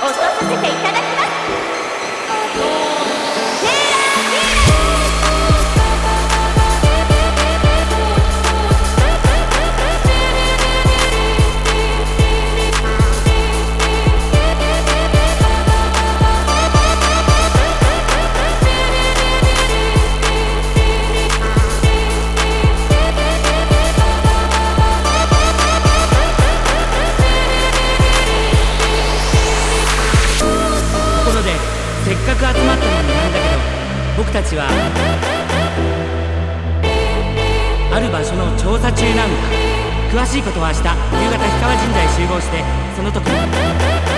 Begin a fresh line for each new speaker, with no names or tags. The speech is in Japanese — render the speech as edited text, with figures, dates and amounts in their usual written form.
落とさせていただきます。
せっかく集まったのになんだけど、僕たちはある場所の調査中なんだ。詳しいことは明日夕方氷川神社へ集合してその時に。